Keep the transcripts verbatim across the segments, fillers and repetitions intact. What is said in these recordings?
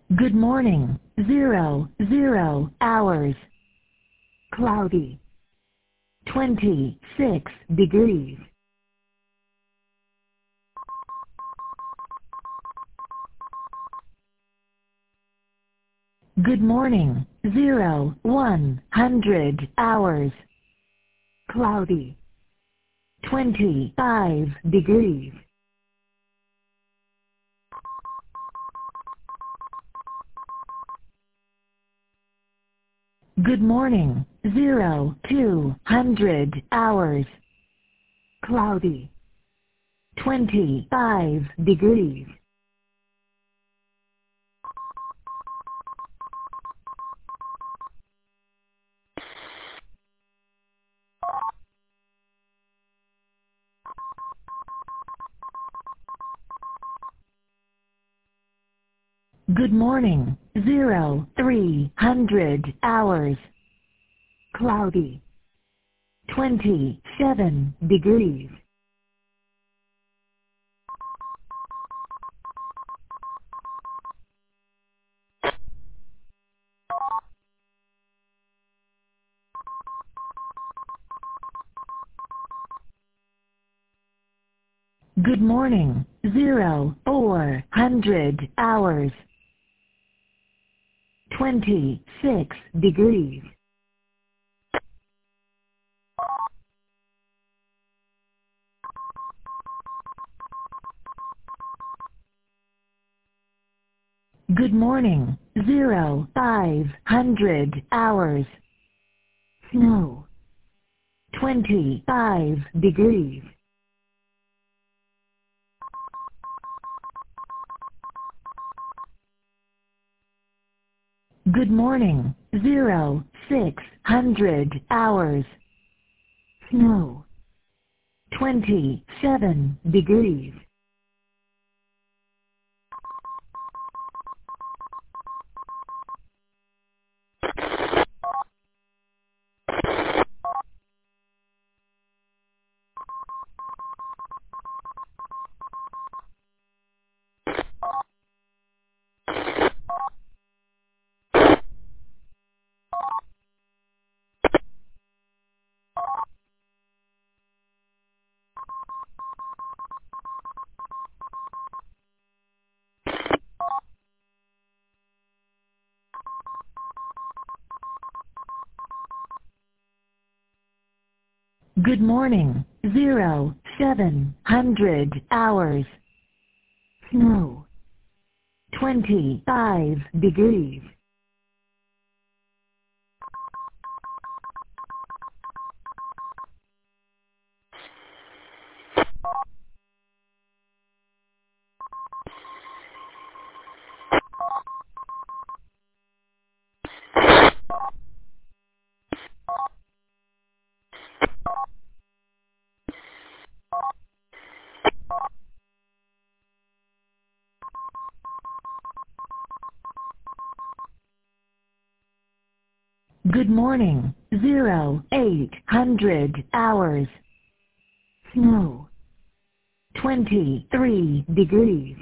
Good morning. Zero, zero hours. Cloudy. twenty-six degrees. Good morning. Zero, one hundred hours. Cloudy. twenty-five degrees. Good morning. Zero, two hundred hours. Cloudy. twenty-five degrees. Good morning. Zero, three hundred hours. Cloudy. twenty-seven degrees. Good morning. Zero, four hundred hours. twenty-six degrees. Good morning. Zero, five hundred hours. Snow. twenty-five degrees. Good morning. Zero, six hundred hours. Snow. twenty-seven degrees. Good morning. Zero, seven hundred hours. Snow. twenty-five degrees. Good morning. Zero, eight hundred hours. Snow. twenty-three degrees.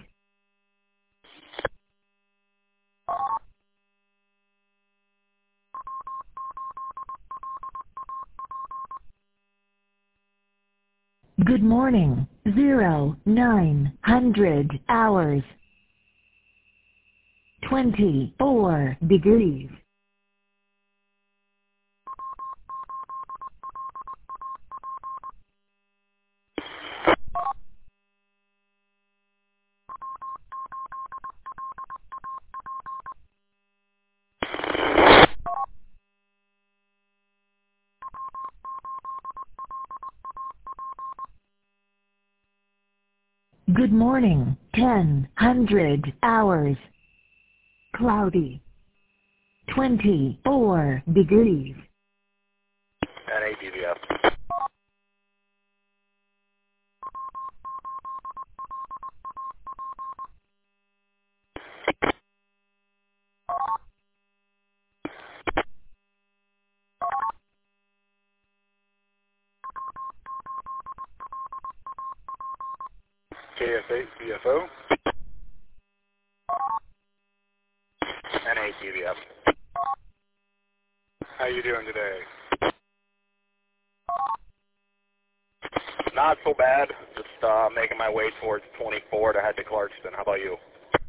Good morning. Zero, nine hundred hours. twenty-four degrees. Good morning. Ten hundred hours. Cloudy. twenty-four degrees. N A D V F. K F eight V F O. eight D B F. How you doing today? Not so bad. Just uh, making my way towards twenty-four to head to Clarkston. How about you?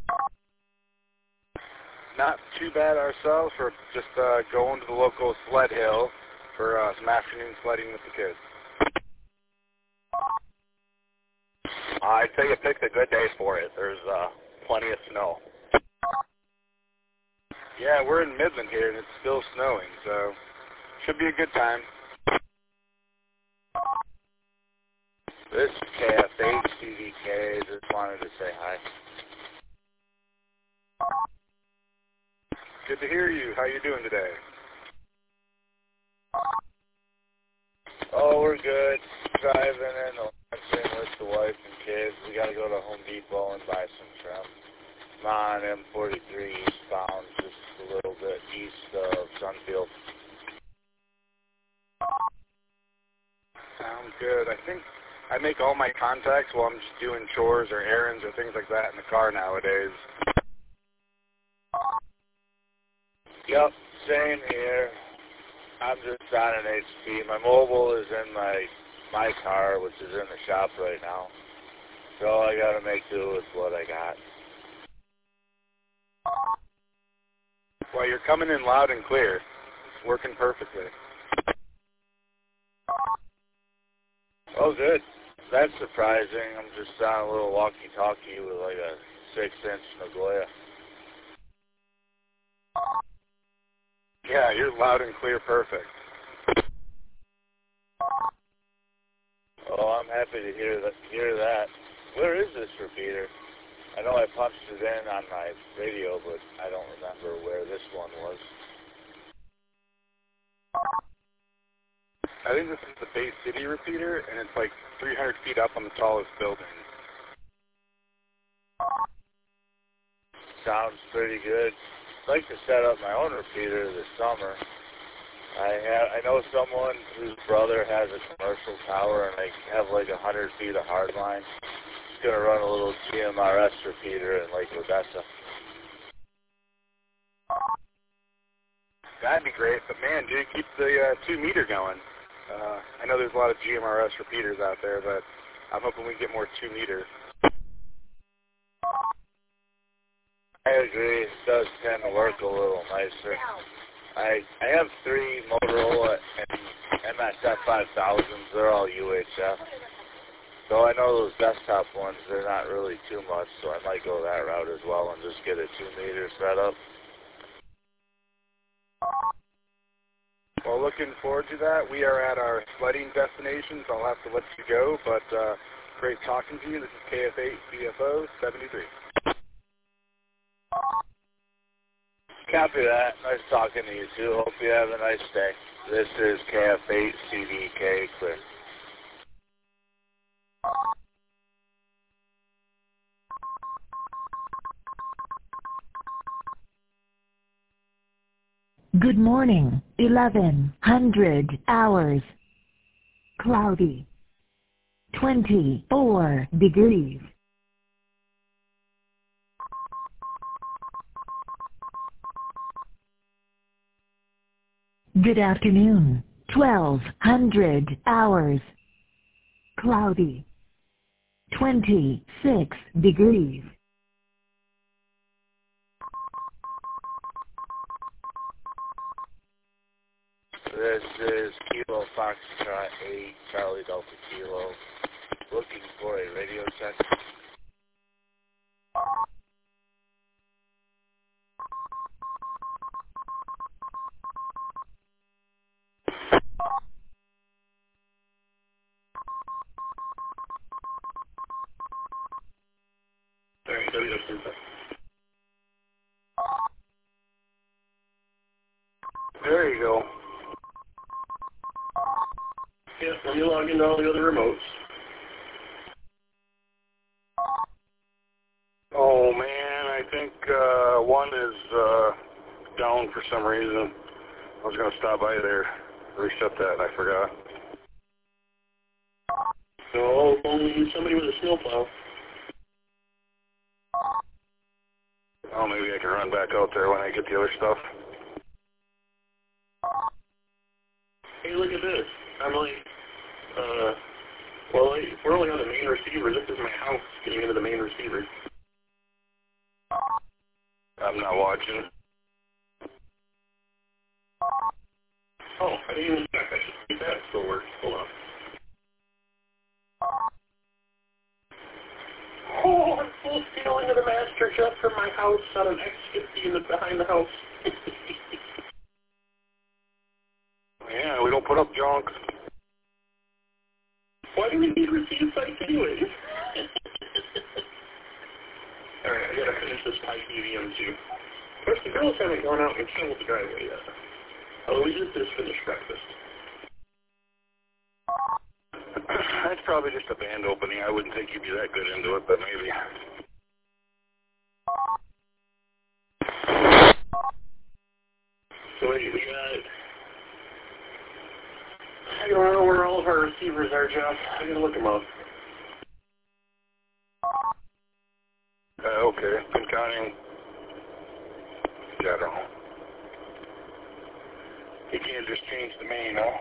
Not too bad ourselves. We're just uh, going to the local sled hill for uh, some afternoon sledding with the kids. I'd say you picked a good day for it. There's uh, plenty of snow. Yeah, we're in Midland here, and it's still snowing, so should be a good time. This is K F H C D K. Just wanted to say hi. Good to hear you. How you doing today? Oh, we're good. Driving in Lansing with the wife and kids. We got to go to Home Depot and buy some shrimp. I'm on M forty-three eastbound, just a little bit east of Sunfield. Sounds good. I think I make all my contacts while I'm just doing chores or errands or things like that in the car nowadays. Yep, same here. I'm just on an H P. My mobile is in my my car, which is in the shop right now. So I got to make do with what I got. Well, you're coming in loud and clear. It's working perfectly. Oh, good. That's surprising. I'm just on a little walkie-talkie with like a six-inch Nagoya. Yeah, you're loud and clear perfect. Oh, I'm happy to hear that. Hear that. Where is this repeater? I know I punched it in on my radio, but I don't remember where this one was. I think this is the Bay City repeater, and it's like three hundred feet up on the tallest building. Sounds pretty good. I'd like to set up my own repeater this summer. I have, I know someone whose brother has a commercial tower, and they have like a hundred feet of hardline. He's gonna run a little G M R S repeater in Lake Odessa. That'd be great, but man, dude, keep the uh, two meter going. Uh, I know there's a lot of G M R S repeaters out there, but I'm hoping we get more two meter. I agree. It does tend to work a little nicer. I I have three Motorola and M S F five thousands. They're all U H F. So I know those desktop ones, they're not really too much, so I might go that route as well and just get a two meter setup. Well, looking forward to that. We are at our sledding destination, so I'll have to let you go, but uh, great talking to you. This is K F eight B F O seventy-three. Copy that. Nice talking to you, too. Hope you have a nice day. This is K F eight C D K Clear. Good morning, eleven hundred hours. Cloudy. twenty-four degrees. Good afternoon, twelve hundred hours. Cloudy. twenty-six degrees. This is Kilo Foxtrot eight, Charlie Delta Kilo. Looking for a radio check. There you go. Yes, let me log into all the other remotes. Oh, man, I think uh, one is uh, down for some reason. I was going to stop by there, reset that, and I forgot. So, only somebody with a snowplow. Oh, maybe I can run back out there when I get the other stuff. Hey, look at this. I'm like, uh, well, I, we're only on the main receiver. This is my house getting into the main receiver. I'm not watching. Oh, I didn't even check. I should see if that still works. Hold on. Oh, I'm full scale into the master jet from my house on an X fifty in the, behind the house. Yeah, we don't put up junk. Why do we need receive sites anyway? Alright, I gotta finish this pipe E V M too. Of course, the girls haven't gone out and shoveled the driveway yet. Oh, we just just finished breakfast. That's probably just a band opening. I wouldn't think you'd be that good into it, but maybe. So wait, we got... I don't know where all of our receivers are, Jeff. I gotta look them up. Uh, okay, been counting. Yeah, I don't know. You can't just change the main, huh?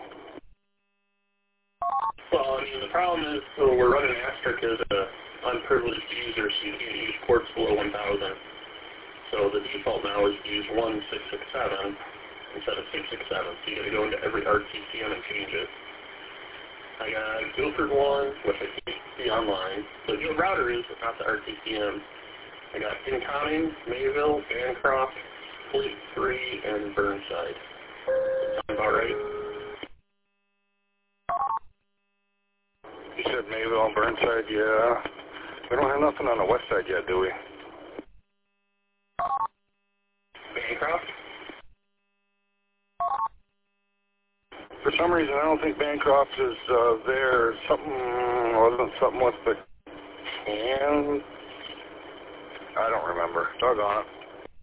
Well, I mean, the problem is, so we're running Asterisk as an unprivileged user, so you can't use ports below one thousand. So the default now is to use one six six seven instead of six six seven. So you gotta go into every R T C M and change it. I got Guilford one, which I can't see online. So the router is, but not the R T C M. I got Incoming, Mayville, Bancroft, Fleet three, and Burnside. Sound about right? You said Mayville and Burnside, yeah. We don't have nothing on the west side yet, do we? Bancroft? For some reason, I don't think Bancroft is uh, there. Something wasn't something with the can. I don't remember. Doggone it.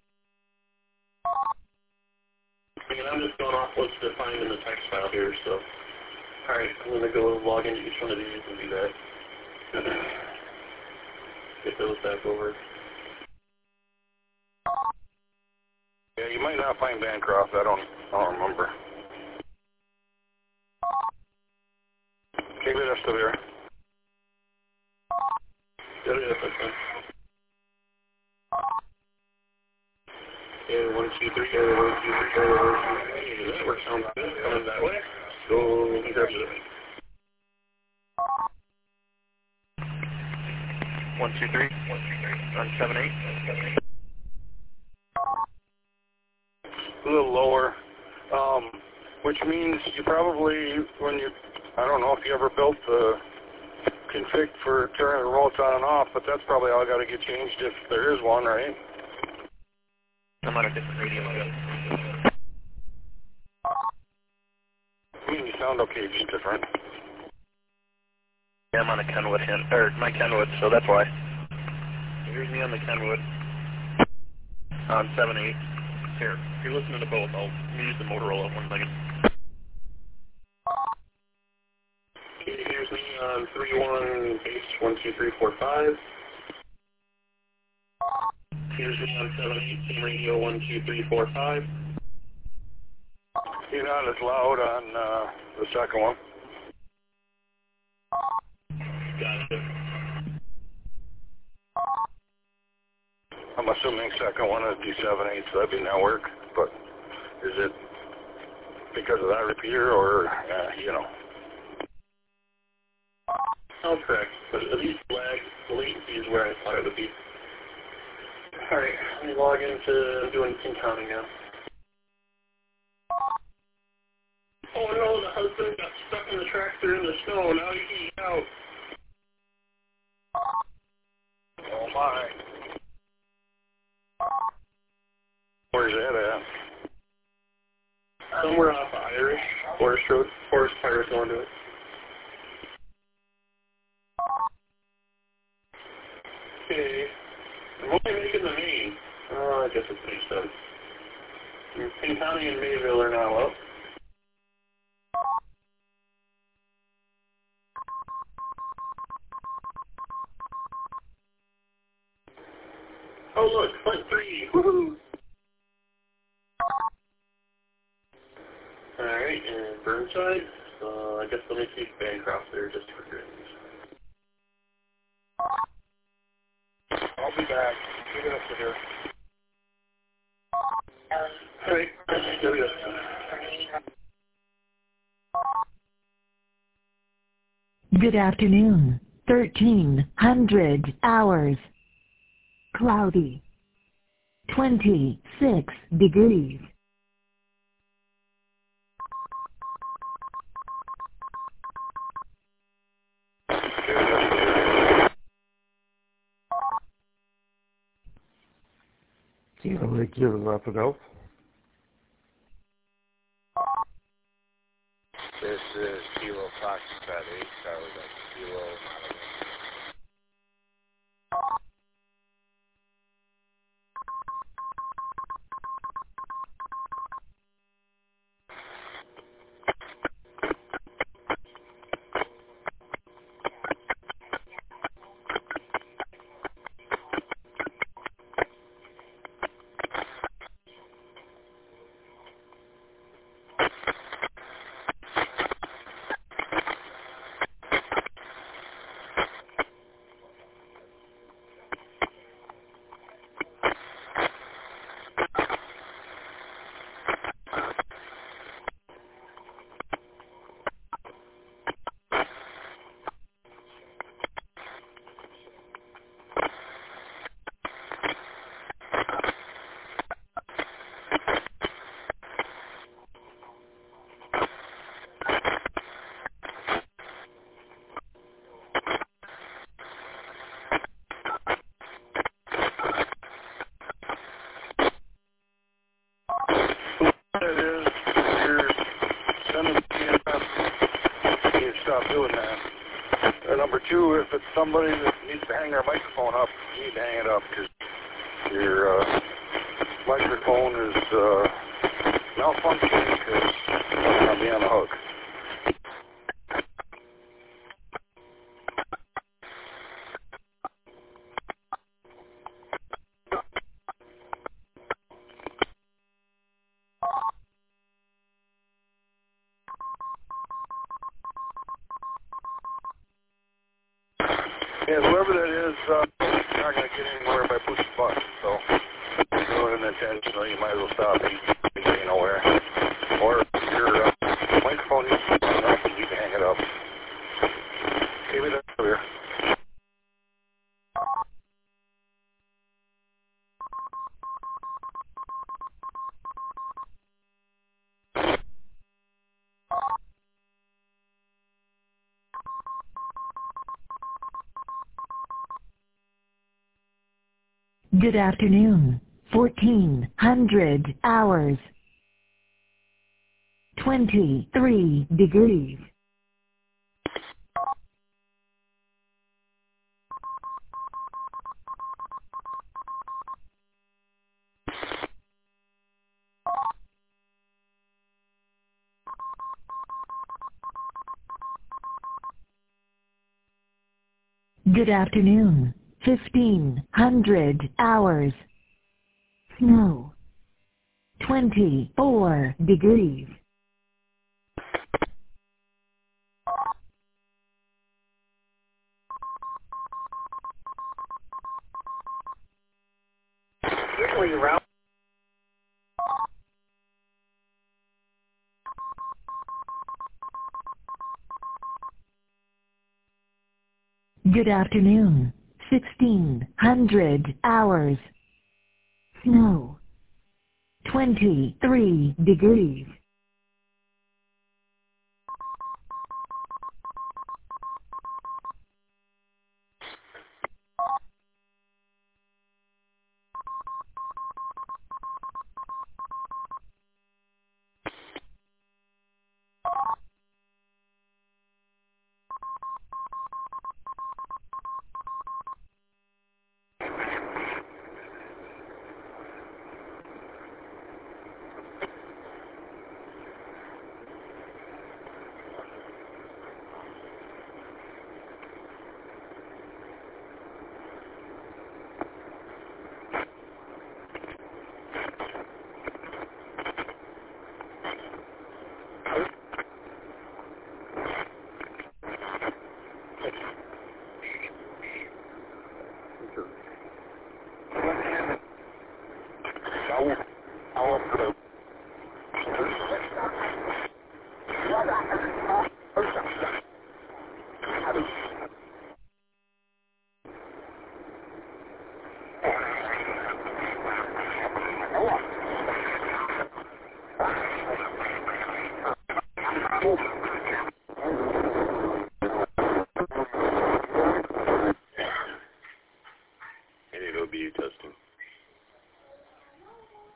I mean, I'm just going off what's defined in the text file here, so... Alright, I'm going to go log into each one of these and do that. Get those back over. Yeah, you might not find Bancroft. I don't, I don't remember. Okay, that's still here. Yeah, yeah, that's fine. Yeah, one, two, three, yeah, one, two, three, yeah, one, two, three. Hey, that works sounds good. Coming that way. Go and grab it. One, two, three. One, two, three. On seven, eight. A little lower, um, which means you probably, when you, I don't know if you ever built the config for turning the remotes on and off, but that's probably all got to get changed if there is one, right? I'm on a different radio. I mean, you sound okay, just different. Yeah, I'm on a Kenwood, hen- or my Kenwood, so that's why. Here's me on the Kenwood. On seven, eight. Here, if you're listening to both, I'll use the Motorola one second. Here's me on three one base one two three four five. Here's me on seven eight, same radio one two three four five. You're not as loud on uh, the second one. Gotcha. I'm assuming second one is D seven eight, so that'd be network, but is it because of that repeater or, uh, you know? Sounds correct, but at least lag, the latency is where I thought it would be. Alright, let me log into doing pin counting now. Oh no, the husband got stuck in the tractor in the snow, now he's out. Oh my. Where's that at? Somewhere off of Irish, Forest Road, Forest Fire's going to it. Okay, I'm only making the main. Oh, I guess it makes sense. Pin County and Mayville are now up. Oh look, Flint three, Alright, and Burnside, uh, I guess let me see Bancroft there just for good. I'll be back. Give it up to here. Alright, there we go. Good afternoon. thirteen hundred hours. Cloudy. twenty-six degrees. Kilo Lake Kilo Rapid Health. This is Kilo Foxtrot eight, Charlie Kilo. It is, you're sending P M S, you need to stop doing that. And number two, if it's somebody that needs to hang their microphone up, you need to hang it up because your uh, microphone is uh, malfunctioning because you're not being on the hook. Yeah, whoever that is, uh, you're not going to get anywhere by pushing buttons, so if you're doing it intentionally, you might as well stop it. You ain't getting nowhere. Or if your uh, microphone needs to be on up, you can hang it up. Give it up here. Good afternoon. fourteen hundred hours. twenty-three degrees. Good afternoon. fifteen hundred hours. Snow. twenty-four degrees. Usually around. Good afternoon. sixteen hundred hours. Snow. twenty-three degrees.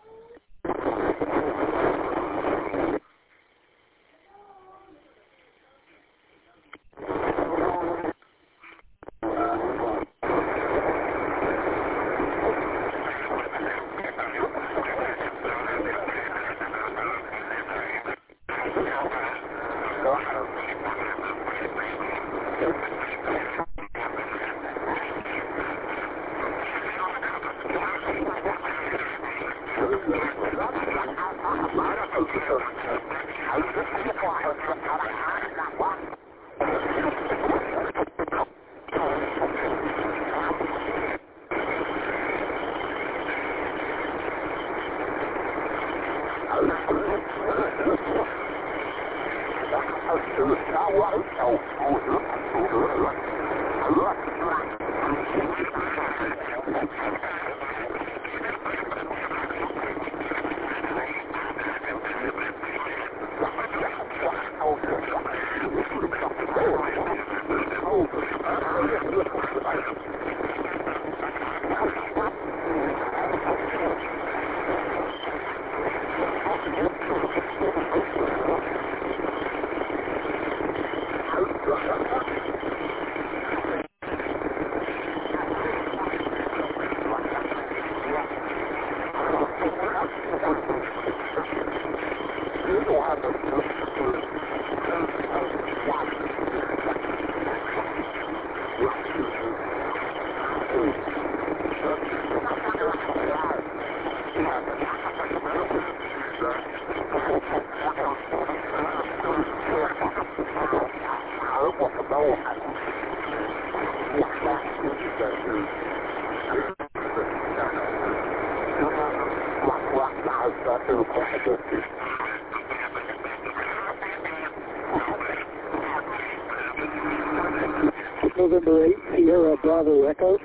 November eighth, Sierra Bravo Echo.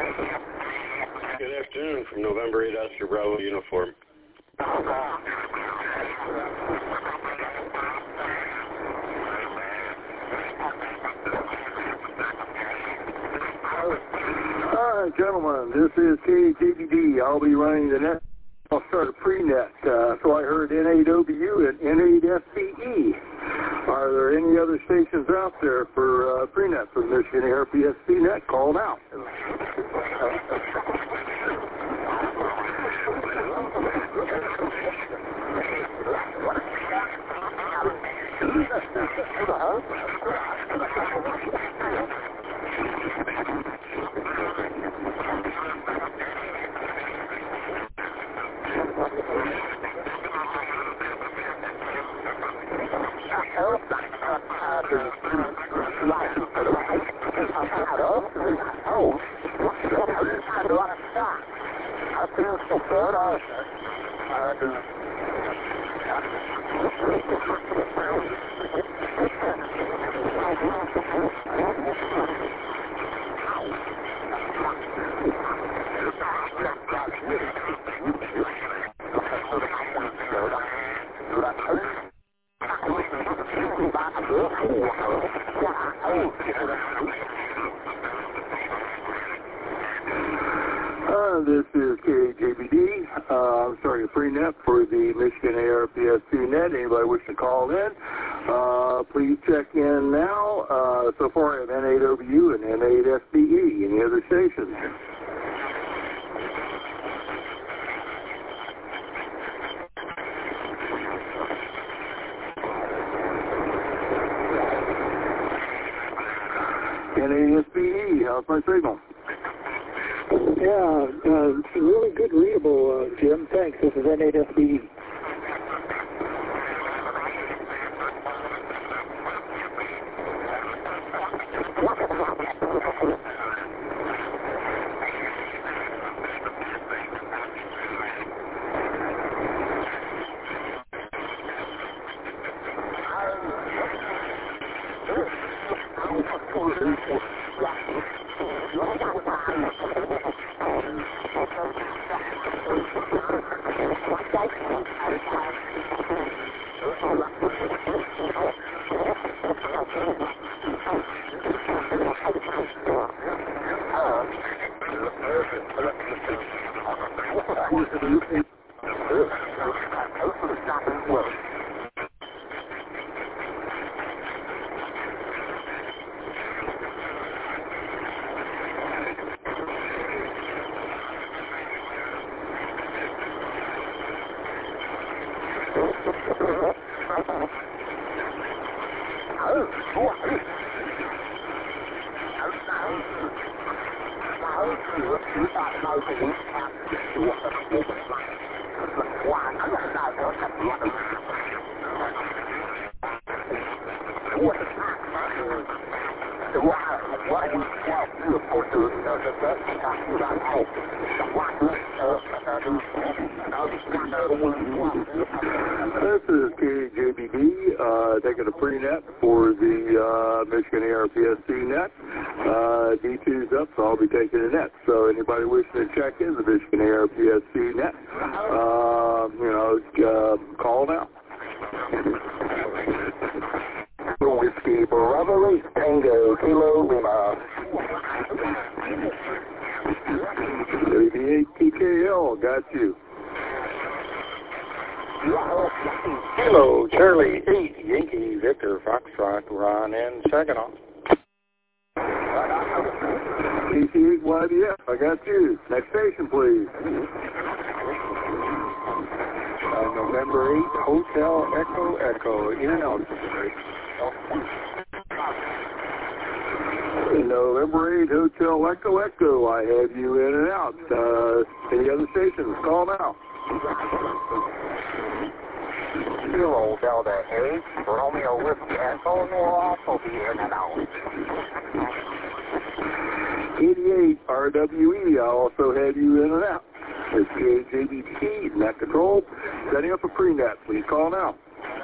Good afternoon from November eighth, Oscar Bravo Uniform. All right, gentlemen, this is K J B D. I'll be running the net. I'll start a pre-net. Uh, so I heard N A W and N eight S B E. Are there any other stations out there for uh, pre-net for Michigan A R P S C net? Call them out. Uh, this is K J B D. Uh, I'm sorry, a pre-net for the Michigan A R P S C net. Anybody wish to call in, uh, please check in now. Uh, so far I have N A W and N eight S B E. Any other stations? N eight S B E, how's my signal? Yeah, uh, it's really good readable, uh, Jim. Thanks. This is N eight S B E. This is K J B D, uh, taking a pre-net for the uh, Michigan A R P S C net. Uh, D two's up, so I'll be taking a net. So anybody wishing to check in the Michigan A R P S C net, uh, you know, uh, call now. Whiskey Bravo eight Tango Kilo Lima. W B eight T K L, got you. Hello, Charlie eight Yankee Victor Foxtrot, Ron and Saginaw. T C eight Y B F, I got you. Next station, please. Uh, November eighth, Hotel Echo Echo, in and out. November eighth, Hotel Echo Echo, I have you in and out. Uh, any other stations, call now. Zero Delta eight, Romeo Whiskey Echo will also be in and out. eighty-eight R W E, I also have you in and out. It's K J B T, net control, setting up a pre-net. Please call now.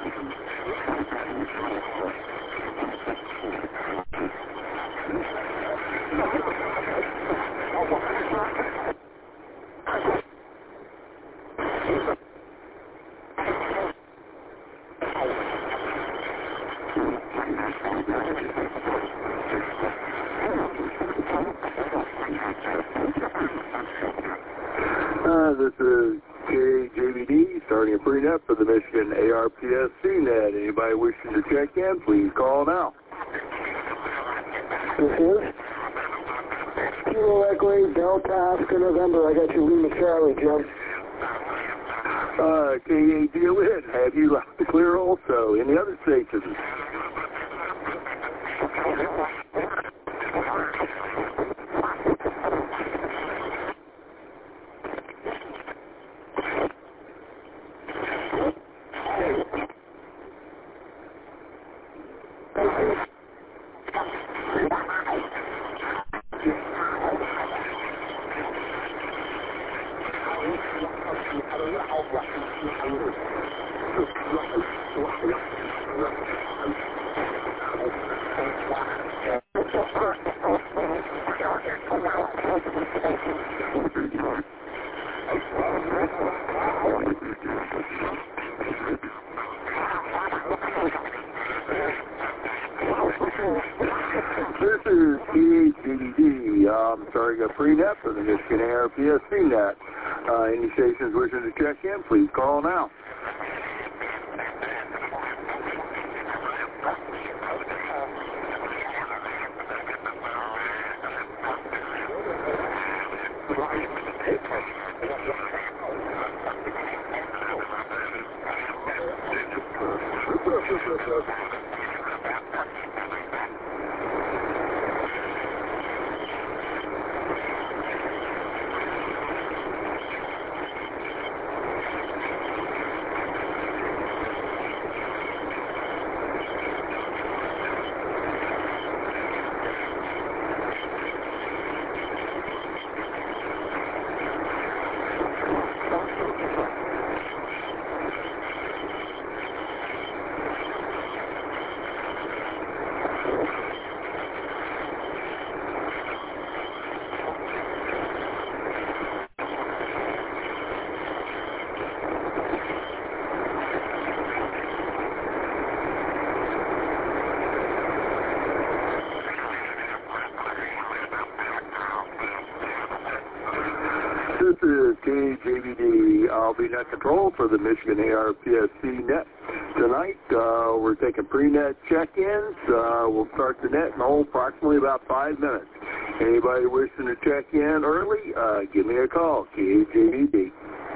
Uh, this is K J V D, starting a pre-net for the Michigan A R P S C net. Anybody wishing to check in, please call now. This is Kilo Echo eight Delta Oscar November. I got you, Lima Charlie, Jim. Uh, K A deal in. Have you loud and clear also? Any other stations? This is K J V D. I'm starting a pre-net for the Michigan A R P S C net. Uh, any stations wishing to check in, please call now. pre-net control for the Michigan A R P S C net. Tonight, uh, we're taking pre-net check-ins. Uh, we'll start the net in oh, approximately about five minutes. Anybody wishing to check in early, uh, give me a call, K H A D D.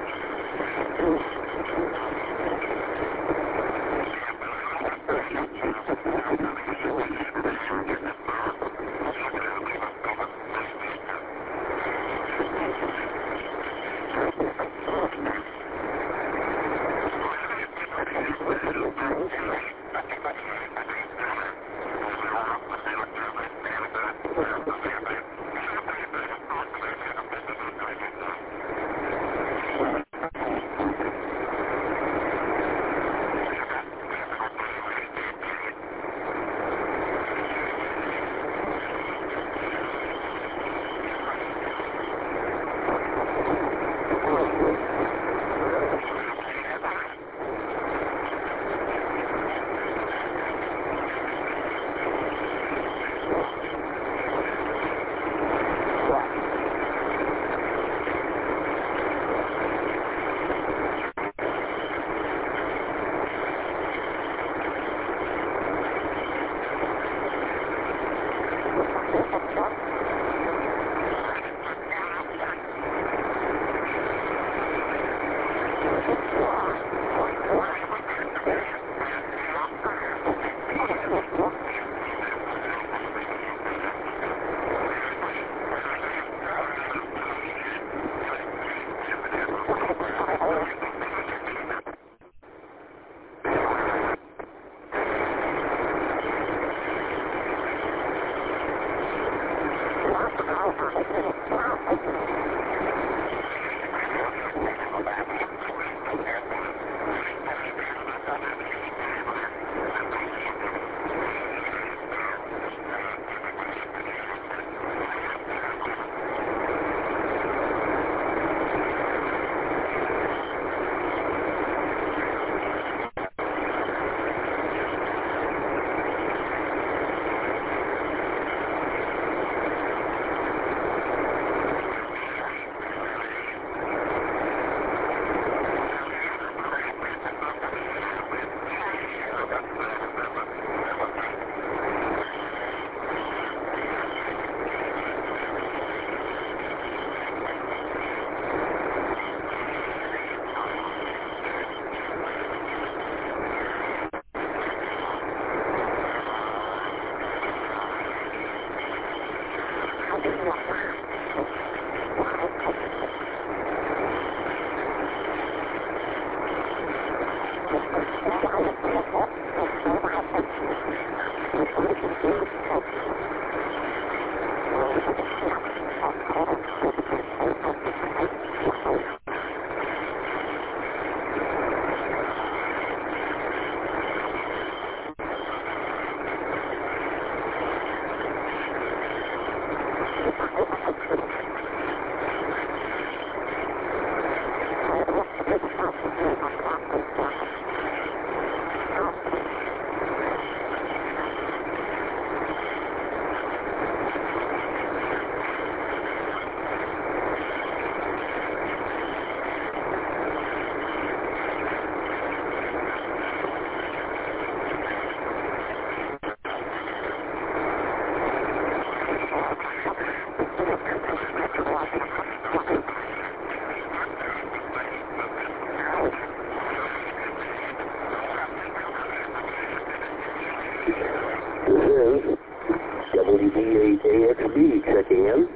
W B eight A X B checking in.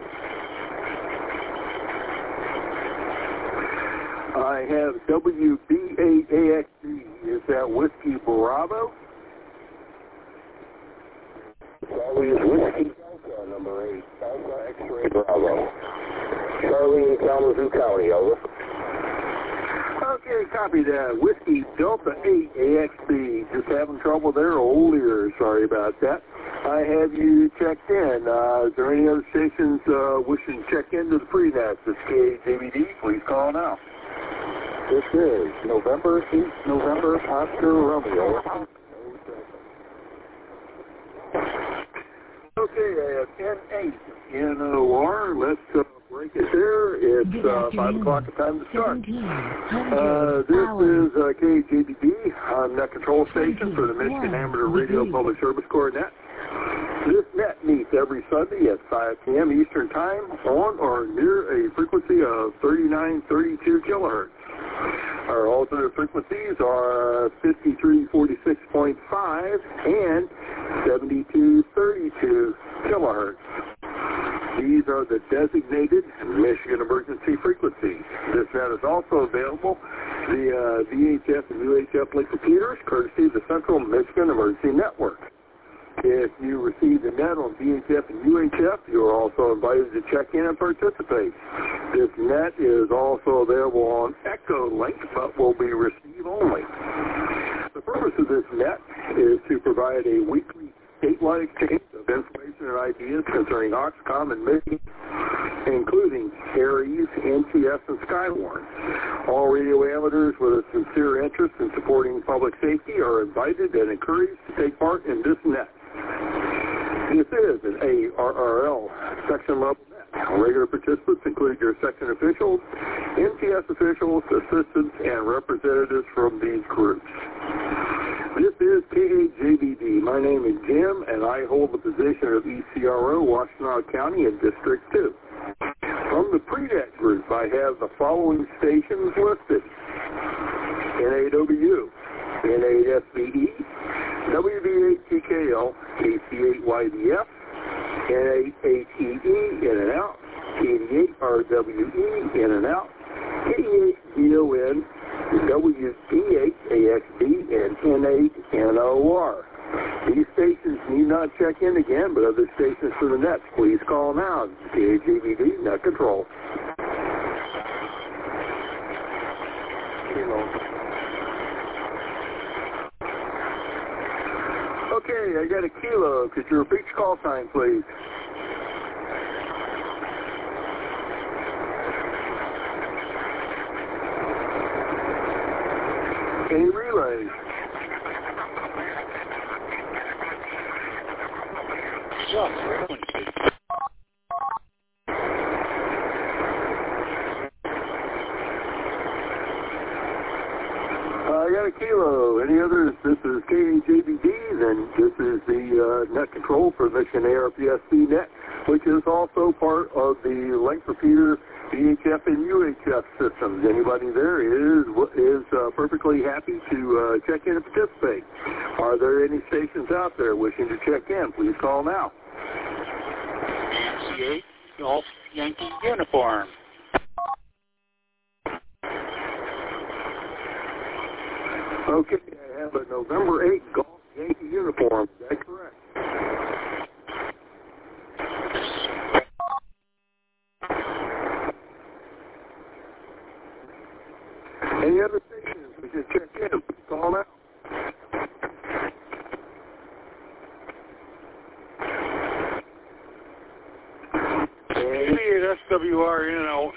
I have W B eight A X B. Is that Whiskey Bravo? Charlie is Whiskey Delta, number eight. Delta X-Ray Bravo. Charlie in Kalamazoo County, over. Okay, copy that. Whiskey Delta eight A X B. Just having trouble there. Old ears. Sorry about that. I have you checked in. Uh, is there any other stations uh, wishing to check into the pre-net? This is K H A B D. Please call now. This is November eighth, November, Oscar Romeo. Okay, I have N eight N O R. Let's uh, break it there. It's uh, five o'clock the time to start. Uh, this is uh, K J B D on Net Control Station for the Michigan Amateur Radio Public Service Corps net. This net meets every Sunday at five p m Eastern Time on or near a frequency of thirty-nine thirty-two kilohertz. Our alternate frequencies are fifty-three forty-six point five and seventy-two thirty-two kilohertz. These are the designated Michigan emergency frequencies. This net is also available via V H F and U H F link computers, courtesy of the Central Michigan Emergency Network. If you receive the net on V H F and U H F, you are also invited to check in and participate. This net is also available on Echo Link, but will be receive only. The purpose of this net is to provide a weekly statewide exchange of information and ideas concerning Oxcom and Michigan, including Aries, N T S, and Skywarn. All radio amateurs with a sincere interest in supporting public safety are invited and encouraged to take part in this net. This is an A R R L section level net. Regular participants include your section officials, N T S officials, assistants, and representatives from these groups. This is K A J B D. My name is Jim, and I hold the position of E C R O, Washtenaw County in District two. From the pre-net group, I have the following stations listed: N A W, N A S B E, W V eight T K L, K C eight Y D F, N eight H E E, in and out, eighty-eight R W E, in and out, eighty-eight D O N, W T eight A X B, and N eight N O R. These stations need not check in again, but other stations for the net, please call now. K A J B D, Net Control. Okay, I got a kilo. Could you repeat your call sign, please? Any relays? Just frequency. I got a kilo. Any others? This is K A J B D, then this is the uh, net control for Michigan A R P S B net, which is also part of the link repeater V H F and U H F systems. Anybody there is is uh, perfectly happy to uh, check in and participate. Are there any stations out there wishing to check in? Please call now. N C eight, Golf Yankee Uniform. Okay, I have a November eighth Golf Yankee Uniform. Is that correct? Any other stations we should check in? Call now. eighty-eight S W R in and out.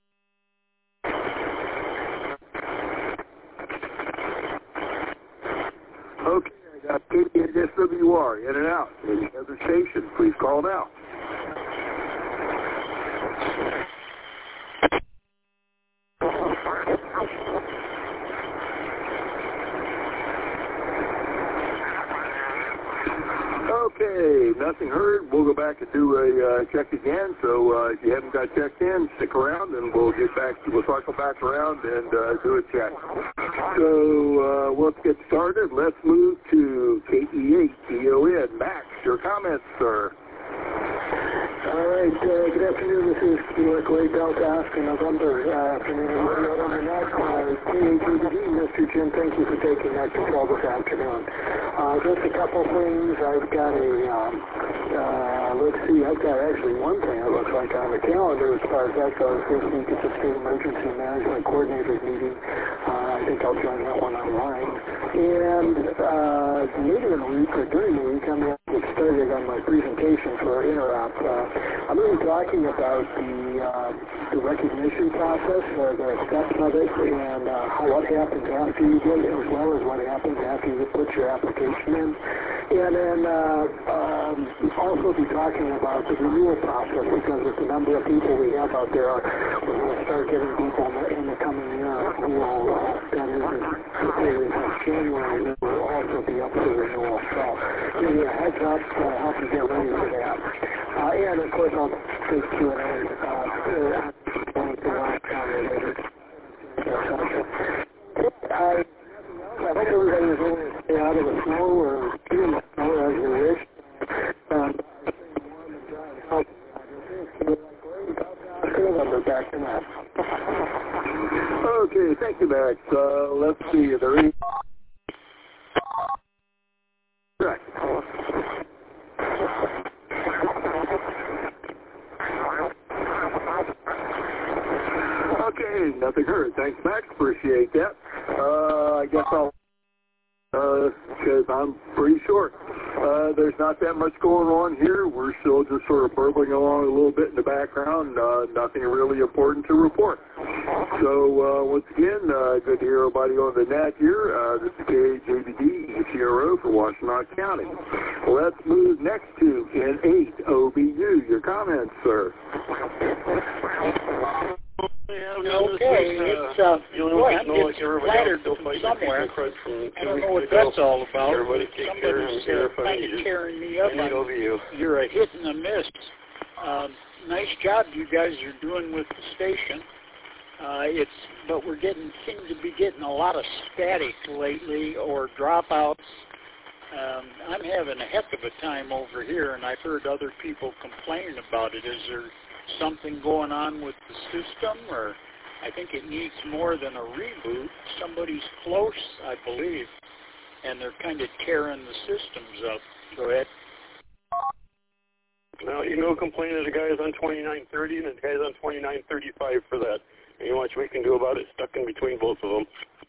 Okay, I got eighty-eight S W R in and out. Any other station, please call now. Okay, nothing heard. We'll go back and do a uh, check again. So uh, if you haven't got checked in, stick around, and we'll get back. We'll cycle back around and uh, do a check. So uh, let's get started. Let's move to K E eight D O N. Max, your comments, sir. All right, uh, good afternoon. This is Newark Lake Delta Oscar November. Uh, afternoon, radio on the net. Uh, K A J B D, Mister Jim, thank you for taking that control this afternoon. Uh, just a couple things. I've got a, um, uh, let's see, I've got actually one thing it looks like on the calendar as far as that goes. This week it's a state emergency management coordinator meeting. Uh, I think I'll join that one online. And uh, later in the week, or during the week, I'm going to get started on my presentation for Interop, uh, I'm going to be talking about the, uh, the recognition process, uh, the steps of it, and uh, how, what happens after you get it, as well as what happens after you put your application in. And then uh, um, also be talking about the renewal process, because with the number of people we have out there, we're going to start getting people in the, in the coming year who will, uh, that is, in January, who will also be up for renewal. So give you a heads up to uh, help you get ready for that. Uh, and of course, I'll take Q and A. Uh, I, I hope everybody was able to stay out of the snow or in the snow as you wish. Um, I'll back to that. Okay, thank you, Max. Uh, let's see. There is. Correct. Okay, nothing heard. Thanks, Max. Appreciate that. Uh, I guess I'll, uh, because I'm pretty short. Uh, there's not that much going on here. We're still just sort of burbling along a little bit in the background. Uh, nothing really important to report. So, uh, once again, uh, good to hear everybody on the net here. Uh, this is K A J B D, E C R O for Washtenaw County. Let's move next to N eight O B U. Your comments, sir. Okay, it's, uh, boy, I'm getting splattered from somewhere. I don't know what that's all about. Somebody's uh, kind of tearing me up. You're a hit and a miss. Um, nice job you guys are doing with the station. Uh, it's, but we're getting, seem to be getting a lot of static lately or dropouts. Um, I'm having a heck of a time over here, and I've heard other people complain about it. Is there something going on with the system, or I think it needs more than a reboot? Somebody's close, I believe, and they're kind of tearing the systems up. Go ahead. Now, you can go complain to the guys on twenty-nine thirty and the guys on twenty-nine thirty-five for that. Ain't much we can do about it, stuck in between both of them.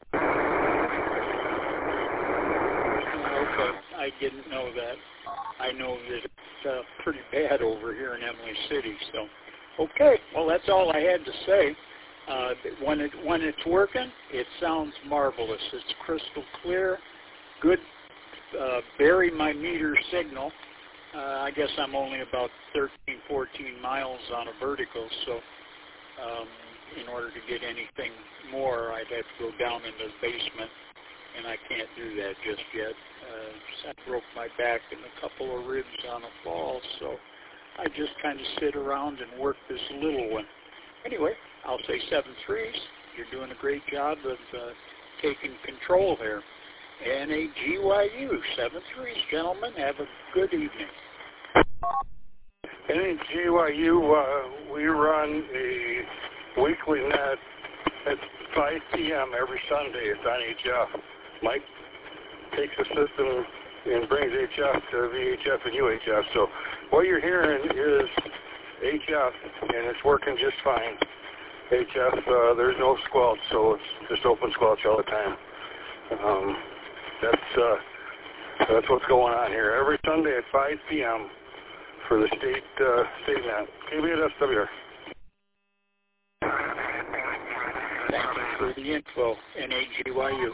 Okay, I didn't know that. I know that it's uh, pretty bad over here in Emily City, so. Okay, well, that's all I had to say. Uh, when it when it's working, it sounds marvelous. It's crystal clear, good, uh, bury my meter signal. Uh, I guess I'm only about thirteen, fourteen miles on a vertical, so um, in order to get anything more, I'd have to go down into the basement, and I can't do that just yet. Uh, I broke my back and a couple of ribs on a fall, so I just kind of sit around and work this little one. Anyway, I'll say seven threes. You're doing a great job of uh, taking control here. N A G Y U, seven threes, gentlemen. Have a good evening. N A G Y U, uh, we run a weekly net at five p m every Sunday. It's on H F. Mike takes the system and brings H F to V H F and U H F. So what you're hearing is H F, and it's working just fine. H F, uh, there's no squelch, so it's just open squelch all the time. Um, that's uh, that's what's going on here. Every Sunday at five p m for the state uh, state net. K B S W R. Thank you for the info, N A G Y U.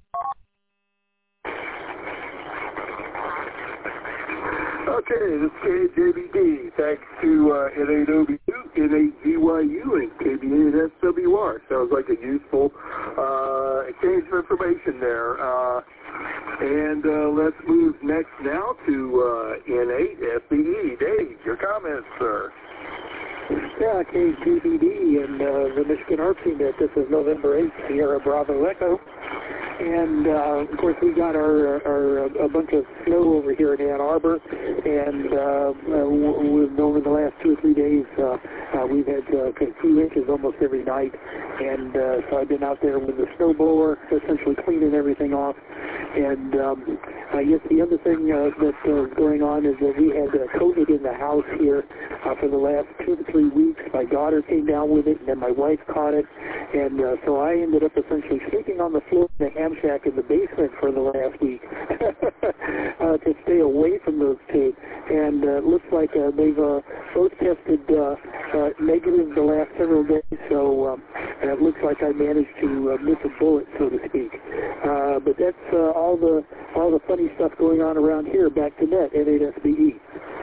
Okay, this is K A J B D. Thanks to uh, N A O B U, N A G Y U, and K B S W R. Sounds like a useful uh, exchange of information there. Uh, and uh, let's move next now to uh, N eight F B E. Dave, your comments, sir. Yeah, K G B D and uh, the Michigan A R P net. This is November eighth, Sierra Bravo Echo. And, uh, of course, we got our, our a bunch of snow over here in Ann Arbor, and uh, we've, over the last two or three days, uh, uh, we've had uh, a few inches almost every night, and uh, so I've been out there with the snow blower, essentially cleaning everything off, And um, I guess the other thing uh, that uh, is going on is that we had uh, COVID in the house here uh, for the last two to three weeks. My daughter came down with it, and then my wife caught it. And uh, so I ended up essentially sleeping on the floor in the ham shack in the basement for the last week uh, to stay away from those two. And uh, it looks like uh, they've uh, both tested uh, uh, negative the last several days. So um, and it looks like I managed to uh, miss a bullet, so to speak. Uh, but that's uh, all the all the funny stuff going on around here. Back to net, N eight S B E.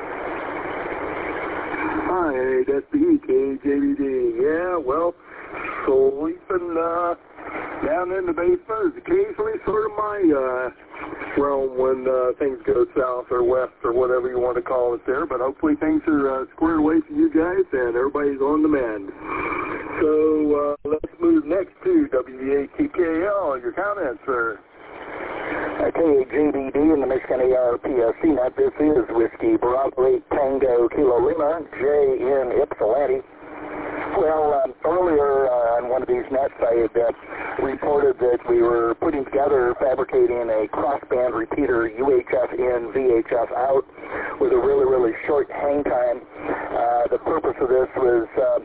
Hi, N eight S B E, K J V D. Yeah, well, sleeping uh, down in the basement is occasionally sort of my uh, realm when uh, things go south or west or whatever you want to call it there. But hopefully things are uh, squared away for you guys and everybody's on the mend. So uh, let's move next to W A T K L. Your comments, sir? K A J V D in the Michigan A R P S C net. This is Whiskey Bravo eight Tango Kilo Lima, J in Ypsilanti. Well, um, earlier uh, on one of these nets, I had uh, reported that we were putting together, fabricating a crossband repeater U H F in, V H F out, with a really, really short hang time. Uh, the purpose of this was uh,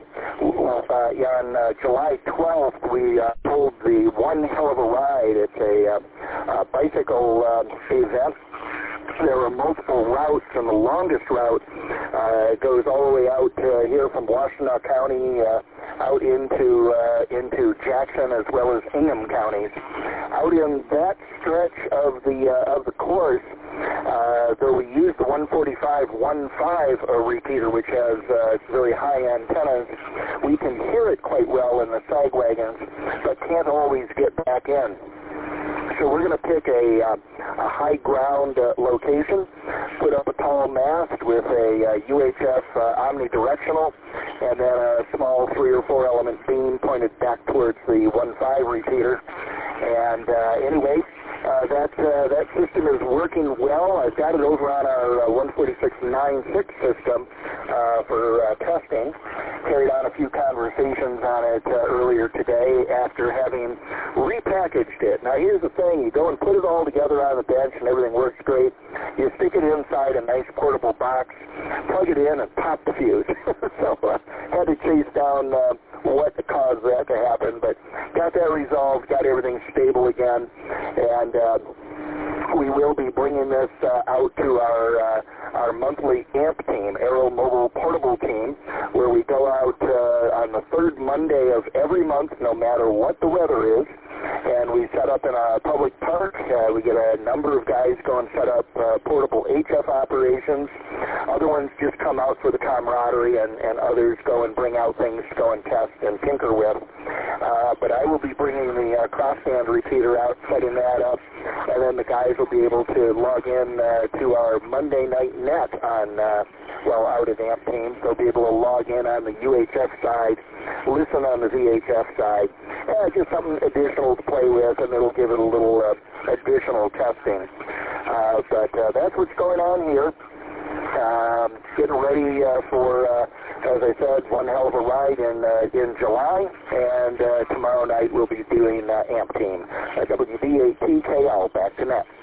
uh, on uh, July twelfth, we uh, pulled the One Hell of a Ride. It's a, uh, a bicycle uh, event. There are multiple routes, and the longest route uh, goes all the way out uh, here from Washtenaw County uh, out into uh, into Jackson as well as Ingham counties. Out in that stretch of the uh, of the course, uh, though we use the one forty-five one five uh, repeater, which has uh, very high antennas, we can hear it quite well in the sag wagons, but can't always get back in. So we're going to pick a, uh, a high ground uh, location, put up a tall mast with a uh, U H F uh, omnidirectional, and then a small three or four element beam pointed back towards the one five repeater. And uh, anyway, uh, that uh, that system is working well. I've got it over on our uh, one forty-six ninety-six system uh, for uh, testing. Carried on a few conversations on it uh, earlier today after having repackaged it. Now here's the thing, you go and put it all together on the bench and everything works great. You stick it inside a nice portable box, plug it in and pop the fuse. so uh, had to chase down uh, what caused that to happen, but got that resolved, got everything stable again, and uh, we will be bringing this uh, out to our uh, our monthly A M P team, Aero Mobile Portable Team, where we go out uh, on the third Monday of every month, no matter what the weather is, and we set up in a public park. Uh, we get a number of guys go and set up uh, portable H F operations. Other ones just come out for the camaraderie, and, and others go and bring out things to go and test and tinker with. Uh, but I will be bringing the uh, crossband repeater out, setting that up, and then the guys will be able to log in uh, to our Monday night net on, uh, well, out at A M P team. They'll be able to log in on the U H F side, listen on the V H F side. Uh, just something additional to play with, and it'll give it a little uh, additional testing. Uh, but uh, that's what's going on here. Um, getting ready uh, for, uh, as I said, one hell of a ride in uh, in July, and uh, tomorrow night we'll be doing uh, A M P team. Uh, W B A T K L, back to net.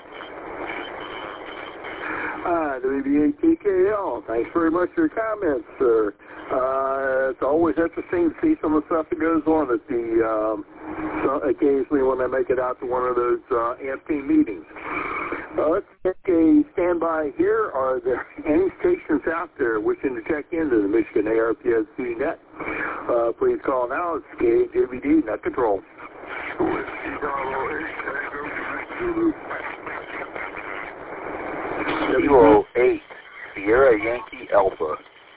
Uh, W B A T K L, thanks very much for your comments, sir. Uh, it's always interesting to see some of the stuff that goes on at the, um, so occasionally when I make it out to one of those uh, A M P meetings. Uh, let's take a standby here. Are there any stations out there wishing to check into the Michigan A R P S C net? Uh, please call now. It's K J V D, Net Control. Kilo eight, Sierra Yankee Alpha.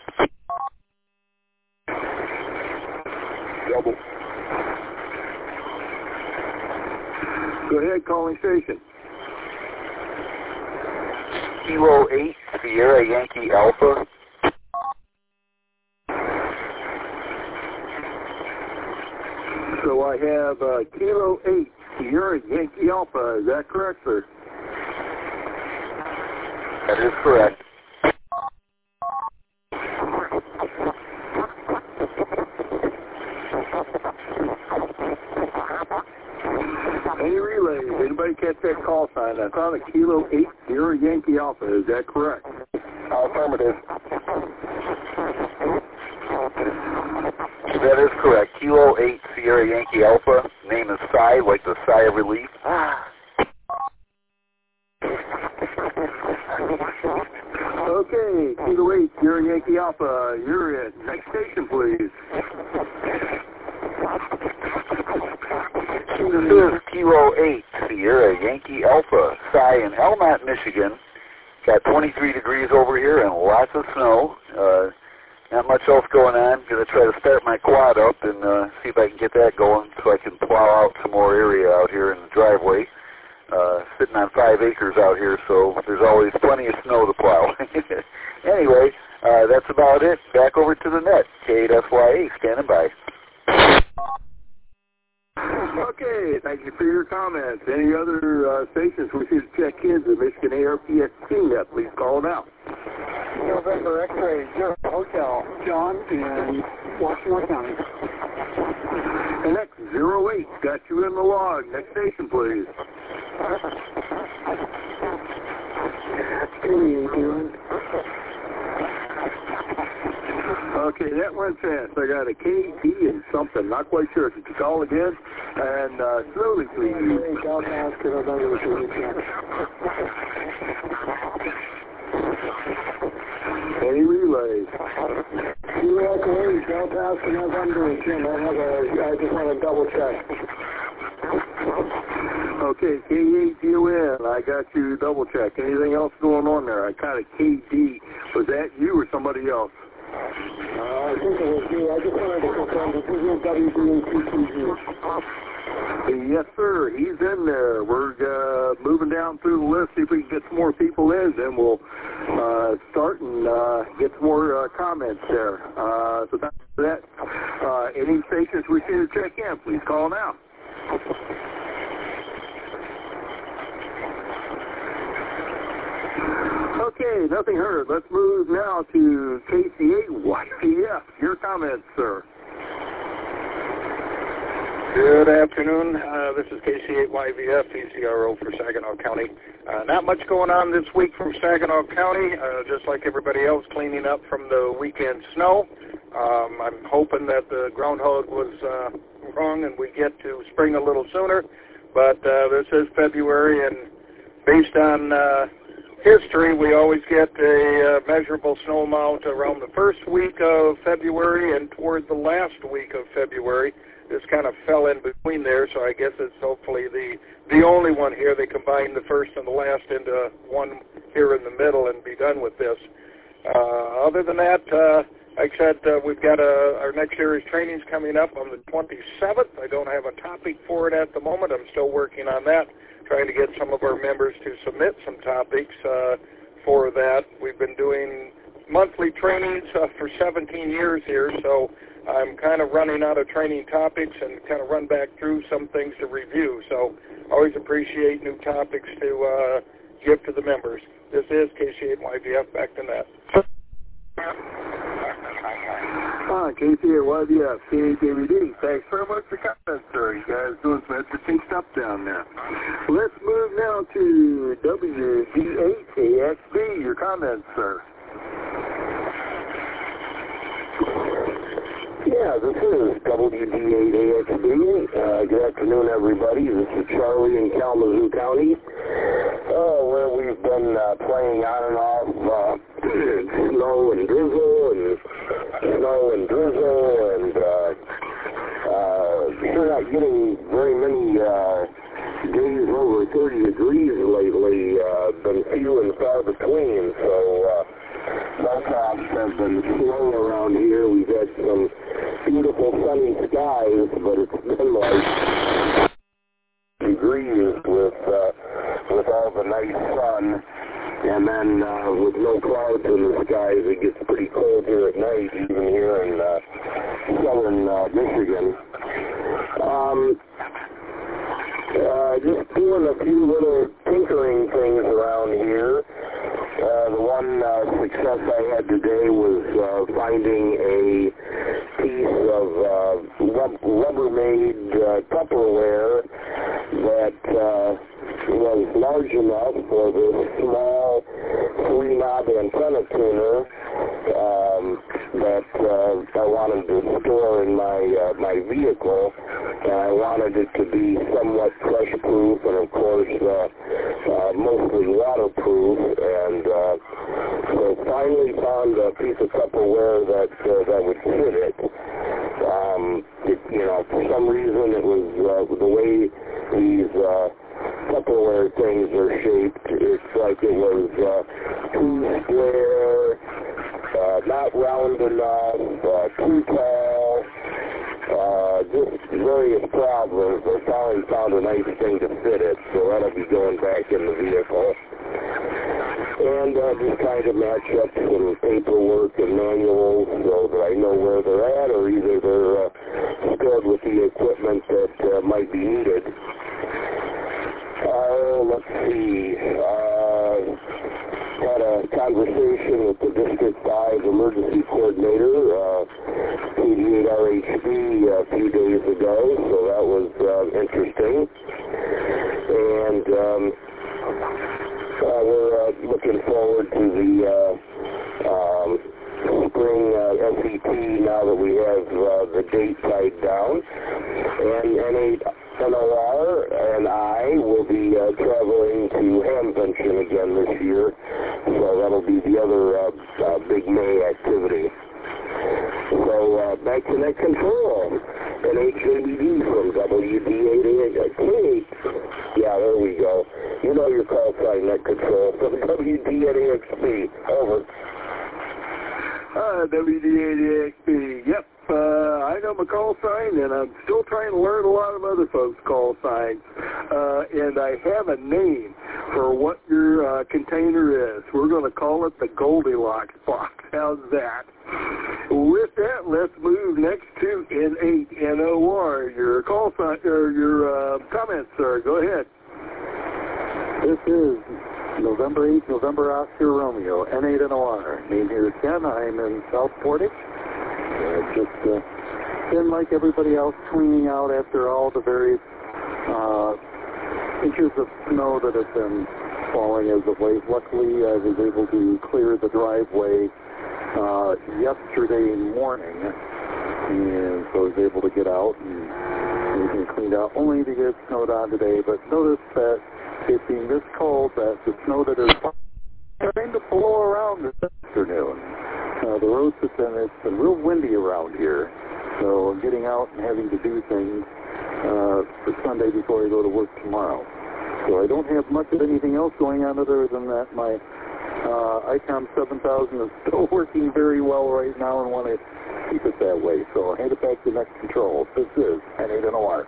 Double. Go ahead, calling station. Kilo eight, Sierra Yankee Alpha. So I have uh, Kilo eight, Sierra Yankee Alpha. Is that correct, sir? That is correct. Any relays? Anybody catch that call sign? That's on a Kilo eight Sierra Yankee Alpha. Is that correct? Affirmative. That is correct. Kilo eight Sierra Yankee Alpha. Name is Sigh, like the sigh of relief. Okay, Kilo eight Sierra Yankee Alpha. You're in. Next station, please. This is Kilo eight Sierra Yankee Alpha. Sigh in Elmont, Michigan. Got twenty-three degrees over here and lots of snow. Uh, not much else going on. Going to try to start my quad up and uh, see if I can get that going so I can plow out some more area out here in the driveway. Uh, sitting on five acres out here, so there's always plenty of snow to plow. Anyway, uh, that's about it. Back over to the net. K eight S Y A standing by. Okay, thank you for your comments. Any other uh, stations we should check in the Michigan A R P S T net, please call them out. November X-ray, Zero Hotel, John in Washington County. And that's zero eight, got you in the log. Next station, please. Okay, that went fast. I got a K D and something, not quite sure. Could you call again? And uh, slowly, please. Any relays? You walk away, Delta Oscar November, Jim. I have a, I just want to double check. Okay, K eight D O N, I got you double check. Anything else going on there? I got a K D. Was that you or somebody else? Uh, I think it was me. I just wanted to confirm that this is W D A T T G. Yes, sir. He's in there. We're uh, moving down through the list, see if we can get some more people in, then we'll uh, start and uh, get some more uh, comments there. Uh, so that's that. Uh, any stations we should check in, please call them out. Okay, nothing heard. Let's move now to K C eight Y V F. Your comments, sir. Good afternoon. Uh, this is K C eight Y V F, P C R O for Saginaw County. Uh, not much going on this week from Saginaw County, uh, just like everybody else, cleaning up from the weekend snow. Um, I'm hoping that the groundhog was uh, wrong and we get to spring a little sooner. But uh, this is February, and based on uh, history, we always get a uh, measurable snow amount around the first week of February and toward the last week of February. This kind of fell in between there, so I guess it's hopefully the the only one here. They combine the first and the last into one here in the middle and be done with this. Uh, other than that, uh, like I said, uh, we've got a, our next series trainings coming up on the twenty-seventh. I don't have a topic for it at the moment. I'm still working on that, trying to get some of our members to submit some topics uh, for that. We've been doing monthly trainings uh, for seventeen years here, so I'm kind of running out of training topics and kind of run back through some things to review. So always appreciate new topics to uh, give to the members. This is K C eight Y V F, back to net. Ah, K C eight Y V F, K eight J V D. Thanks very much for comments, sir. You guys doing some interesting stuff down there. Let's move now to W D eight A X B. Your comments, sir. Yeah, this is W D eight A X B. Uh, good afternoon, everybody. This is Charlie in Kalamazoo County, uh, where we've been uh, playing on and off uh, snow and drizzle and snow and drizzle, and uh, uh, we're not getting very many uh, days over thirty degrees lately. Uh, been few and far between, so uh, snowtops have been slow around here. We've had some beautiful sunny skies, but it's been like degrees with uh, with all the nice sun, and then uh, with no clouds in the skies, it gets pretty cold here at night, even here in uh, southern uh, Michigan. Um, uh, just doing a few little tinkering things around here. Uh, the one uh, success I had today was uh, finding a piece of uh, Rubbermaid uh, Tupperware that uh, was large enough for this small three-knob antenna tuner um, that uh, I wanted to store in my uh, my vehicle. And I wanted it to be somewhat crush-proof and, of course, uh, uh, mostly waterproof. And uh, so finally found a piece of Tupperware that uh, that would fit it. Um, it. You know, for some reason it was uh, the way these uh, Tupperware things are shaped. It's like it was uh, too square, uh, not round enough, uh, too tall. Uh, just various problems. I finally found a nice thing to fit it, so that'll be going back in the vehicle. And uh, just trying to match up some paperwork and manuals so that I know where they're at, or either they're uh, stored with the equipment that uh, might be needed. Uh, let's see. Uh, had a conversation with the District five Emergency Coordinator, uh, P D eight R H B, a few days ago, so that was uh, interesting. And um, uh, we're uh, looking forward to the uh, um, spring uh, S E T now that we have uh, the date tied down. And N eight N O R and I will be uh, traveling to Hamvention again this year, so that'll be the other uh, uh, big May activity. So uh, back to Net Control, N H J B D from W D eight A X P. Yeah, there we go. You know your call sign, Net Control, from W D eight A X P. Over. Uh, W D eight A X P, yep. Uh, I know my call sign, and I'm still trying to learn a lot of other folks' call signs. Uh, and I have a name for what your uh, container is. We're going to call it the Goldilocks box. How's that? With that, let's move next to N eight N O R. Your call sign, or your uh, comments, sir. Go ahead. This is November eighth, November Oscar Romeo, N eight N O R. Name here is Ken. I'm in South Portage. Uh, just uh, been like everybody else, cleaning out after all the various uh, inches of snow that have been falling as of late. Luckily, I was able to clear the driveway uh, yesterday morning, and so I was able to get out and everything cleaned out, only to get snowed on today. But notice that it being this cold, that the snow that is starting to blow around this afternoon. Uh, the roads have been, it's been real windy around here, so I'm getting out and having to do things uh, for Sunday before I go to work tomorrow. So I don't have much of anything else going on other than that my uh, ICOM seven thousand is still working very well right now and want to keep it that way. So I'll hand it back to Net Control. This is N eight N O R.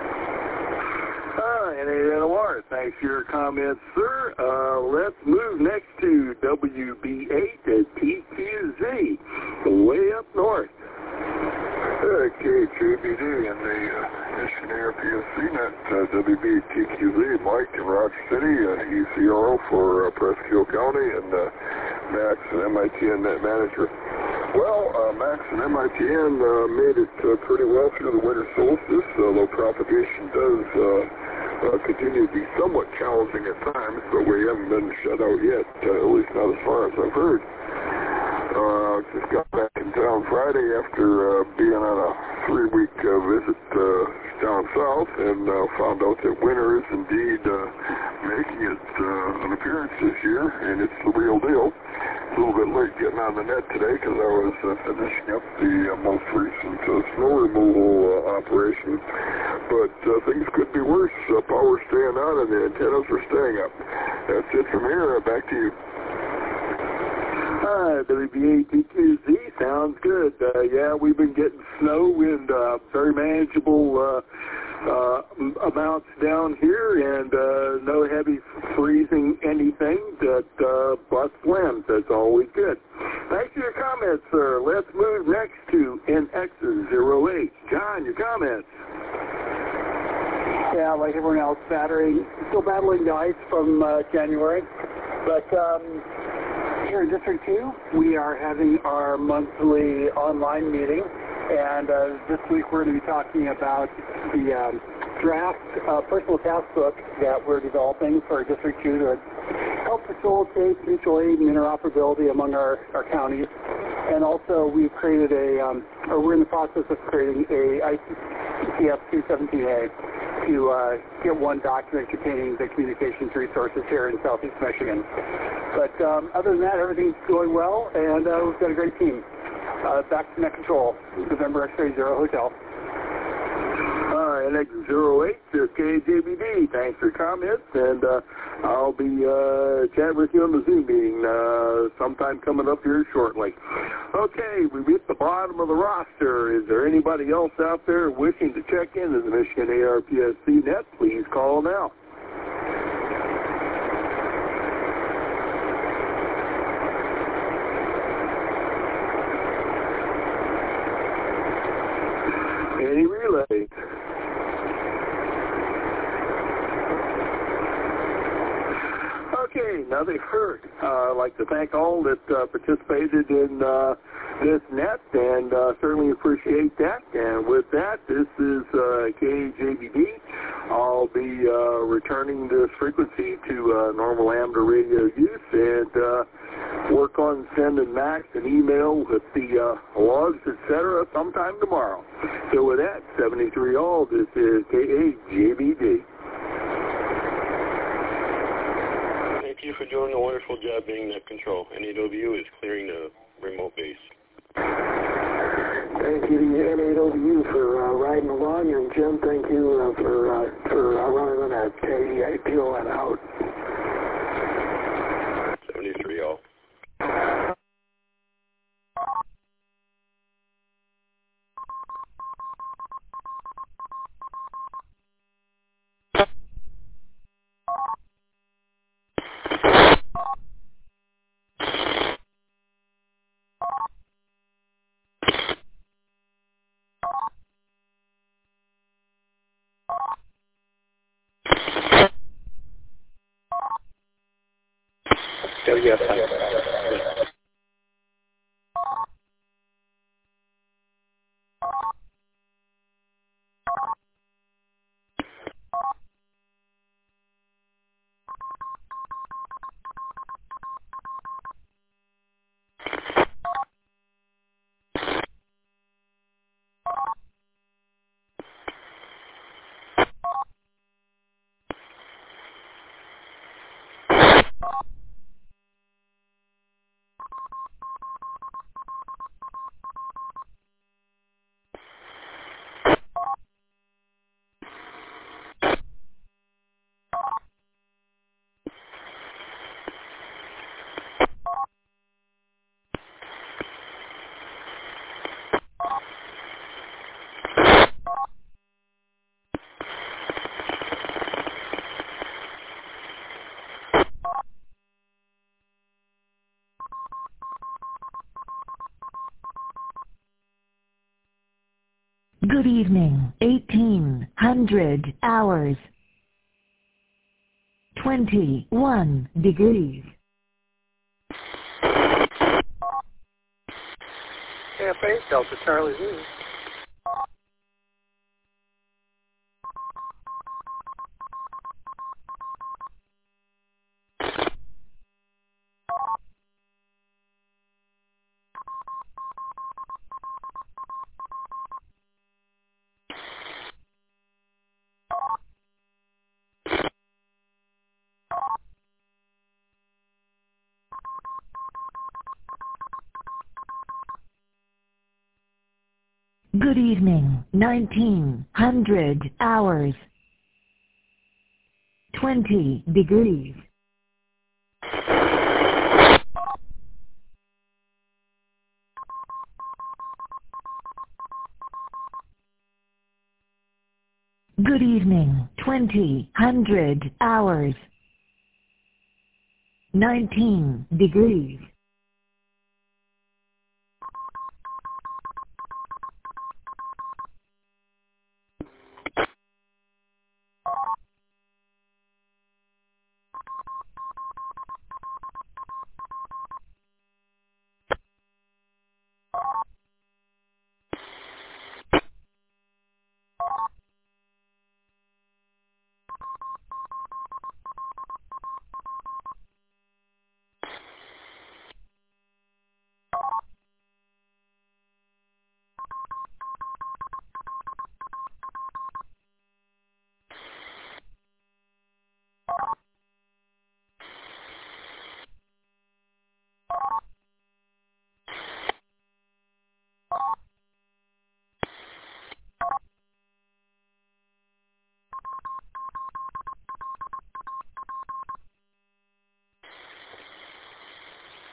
Ah, N eight N O R, thanks for your comments, sir. Uh, let's move next to W B eight at T Q Z, way up north. Uh, K H A B D in the uh, Michigan Air P S C Net, uh, W B eight T Q Z, Mike in Rock City, uh, E C R O for uh, Presque Isle County, and uh, Max, an M I T N Net Manager. Well, uh, Max and M I T N uh, made it uh, pretty well through the winter solstice, although propagation does uh, uh, continue to be somewhat challenging at times, but we haven't been shut out yet, uh, at least not as far as I've heard. Uh, just got back in town Friday after uh, being on a three-week uh, visit uh, down south, and uh, found out that winter is indeed uh, making it uh, an appearance this year, and it's the real deal. A little bit late getting on the net today because I was uh, finishing up the uh, most recent uh, snow removal uh, operation, but uh, things could be worse. Uh, power's staying on and the antennas are staying up. That's it from here. Uh, back to you. Uh, W B eight T Q Z sounds good. Uh, yeah, we've been getting snow and uh, very manageable uh, uh, amounts down here, and uh, no heavy freezing anything that uh, busts limbs. That's always good. Thanks for your comments, sir. Let's move next to N X zero eight. John, your comments. Yeah, like everyone else, battering, still battling the ice from uh, January, but um, here in District two, we are having our monthly online meeting, and uh, this week we're going to be talking about the um, draft uh, personal task book that we're developing for District two to help facilitate mutual aid and interoperability among our, our counties. And also we've created a, um, or we're in the process of creating a I C F two seventeen A to uh, get one document containing the communications resources here in Southeast Michigan. But um, other than that, everything's going well, and uh, we've got a great team. Uh, back to net control, November X-ray Zero Hotel. All right, X zero eight, this is K J B D. Thanks for your comments, and uh, I'll be uh, chatting with you on the Zoom meeting uh, sometime coming up here shortly. Okay, we've hit the bottom of the roster. Is there anybody else out there wishing to check into the Michigan A R P S C net? Please call now. Any relays? Okay, now they've heard. Uh, I'd like to thank all that uh, participated in uh, this net, and uh, certainly appreciate that. And with that, this is uh, K J B D. I'll be uh, returning this frequency to uh, normal amateur radio use, and uh, work on sending Max an email with the uh, logs, et cetera, sometime tomorrow. So with that, seventy-three all, this is K J B D. Thank you for doing a wonderful job being net control. N A W is clearing the remote base. Thank you to N A W for uh, riding along, and Jim, thank you uh, for uh, for uh, running that K I P O N out. seventy-three all. W F I. Good evening, eighteen hundred hours, twenty-one degrees. F A, Delta Charlie Zulu. Good evening, nineteen hundred hours, twenty degrees. Good evening, twenty hundred hours, nineteen degrees.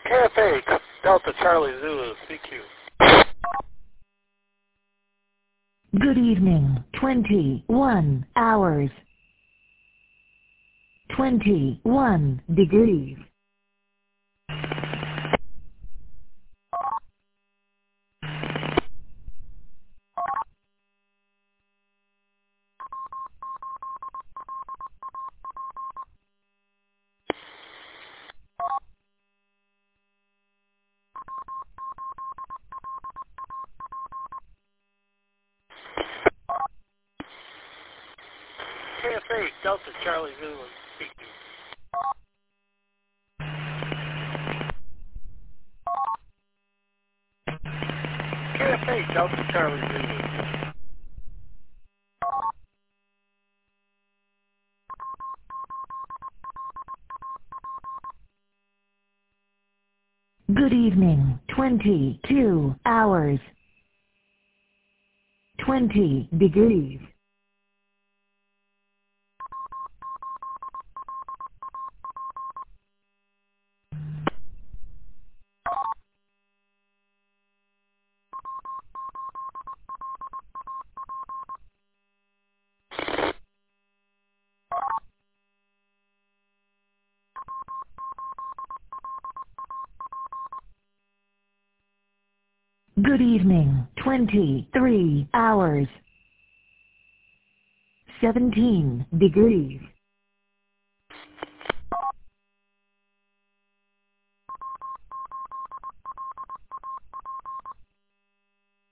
K F A, Delta Charlie Zulu, C Q. Good evening, twenty-one hours, twenty-one degrees. K F A, Delta Charlie Zulu, C Q. K F A, Delta Charlie Zulu. Good evening, twenty-two hours, twenty degrees. Good evening, twenty-three hours, seventeen degrees.